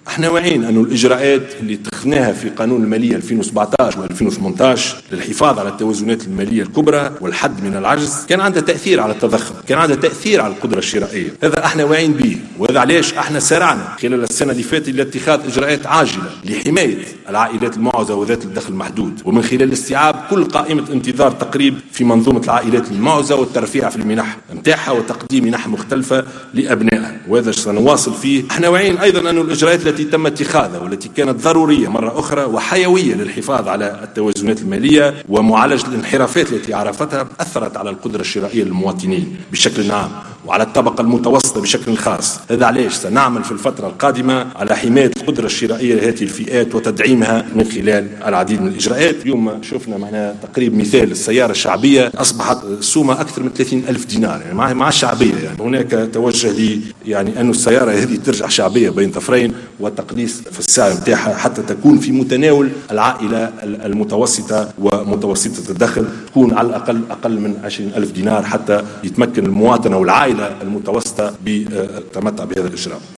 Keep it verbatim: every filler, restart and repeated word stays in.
احنا واعيين أن الإجراءات اللي اتخذناها في قانون المالية ألفين وسبعة عشر وألفين وثمانية عشر للحفاظ على التوازنات المالية الكبرى والحد من العجز كان عندها تأثير على التضخم، كان عندها تأثير على القدرة الشرائية. هذا احنا واعيين به، وهذا علاش احنا سارعنا خلال السنة اللي فاتت لاتخاذ إجراءات عاجلة لحماية العائلات المعوزة وذات الدخل المحدود، ومن خلال استيعاب كل قائمة انتظار تقريب في منظومة العائلات المعوزة والترفيع في المنح متاعها وتقديم منح مختلفة لأبنائها، وهذا سنواصل فيه. احنا واعيين أيضا أن الإجراءات التي تم اتخاذها والتي كانت ضرورية مرة أخرى وحيوية للحفاظ على التوازنات المالية ومعالجة الانحرافات التي عرفتها أثرت على القدرة الشرائية للمواطنين بشكل عام وعلى الطبقة المتوسطة بشكل خاص. هذا علاش سنعمل في الفترة القادمة على حماية القدرة الشرائية لهذه الفئات وتدعيمها من خلال العديد من الإجراءات. اليوم شفنا معنا تقريب مثال السيارة الشعبية أصبحت سومة أكثر من ثلاثين ألف دينار يعني مع مع الشعبية. يعني هناك توجه لي يعني أن السيارة هذه ترجع شعبية بين ظفرين وتقليص في السعر متاعها حتى تكون في متناول العائلة المتوسطة ومتوسطة الدخل، تكون على الأقل أقل من عشرين ألف دينار حتى يتمكن المواطن أو العائلة المتوسطة بالتمتع بهذا الإجراء.